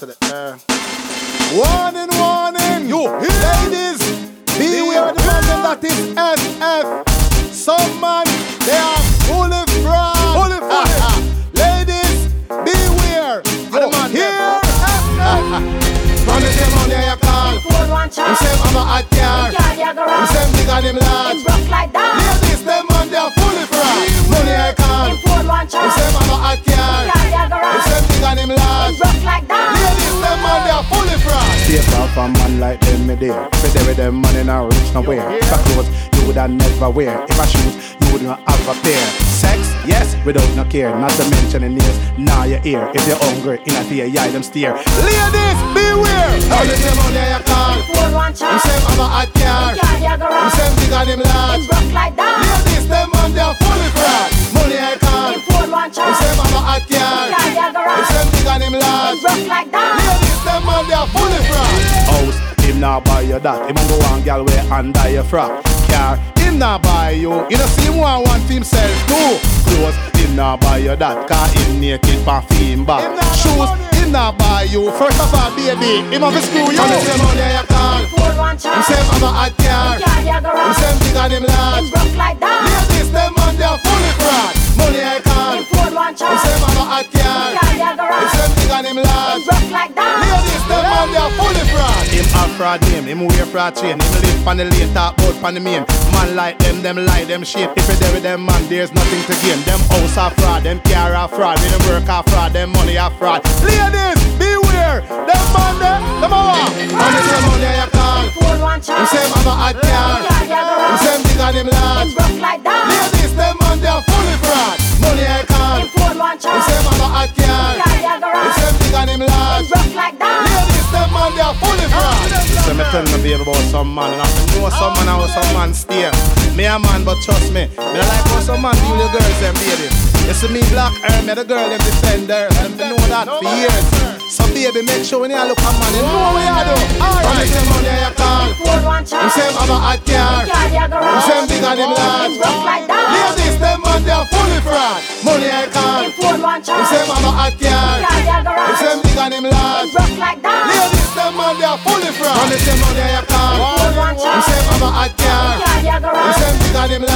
to the air. Warning, warning, you ladies, beware the man that is SF. Some man, they are fully fraud. Ladies, beware. You hear? Run the same money you call. You say I'm a hot car. You say big on him large. Ladies, them man, they are fully fraud. Money I call. You say I'm a hot car. You say big on him large. Ladies, them man, they are fully fraud. Stay far from man like them, me there. If they with them money now reach nowhere. If I clothes, you would never wear. If I shoes, you would not have a pair. Sex, yes, without no care. Not to mention the nails, now your ear. If you're hungry, in a fear, yeah, them steer. Ladies, beware. All the same money you call. You say I'm a hot car. You say big on him large. Ladies, them man, they are fully fraud. Money I call. You say I'm a hot car. You say big on him large. Ladies, them man, they are fully fraud. House, him now buy you that. Him go on girl way under your frock. Car, him now buy you. You know see him want himself too. Clothes, him now buy you that. Car him naked for him back. Shoes, him now buy you. First of all, baby, him have to screw you. You say money you call. You say I'm a hot car. You say big on him large. Ladies, them man, they are fully fraud. Money I call. You say I'm a hot car. You say big on him large. Ladies, them man, they are fully fraud. Him a fraud name, him wear fraud chain. Him live on the lane, talk about on the main. Man like them lie, them shit. If you're there with them man, there's nothing to gain. Them house are fraud, them car are fraud. Them work are fraud, them money are fraud. Ladies, beware. Them man there, them a walk. And it's the money you call. You say I'm a hot car. You say big on him large. Ladies, them man, they are fully fraud. Money I call. You say I'm a hot car. You say big on him large. Ladies, them man, they are fully fraud. So me tell me baby about some man. And I know some man how some man stay. Me a man, but trust me, me like how some man deal with girls them baby. You see me black her, me the girl them defender. Them know that for years. So baby, make sure when you look at man, you know what you do. Alright, you say money you call. You say I'm a hot car. You say big on him large. Ladies, them man, they are fully fraud. Money I call. You say I'm a hot car. You say big on him large. Ladies, them man, they are fully fraud. You say money you call. You say I'm a hot car. You say big on him large.